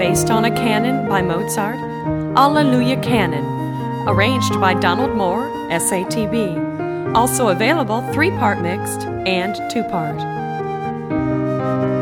based on a canon by Mozart, Alleluia Canon, arranged by Donald Moore, SATB. Also available 3-part mixed and 2-part.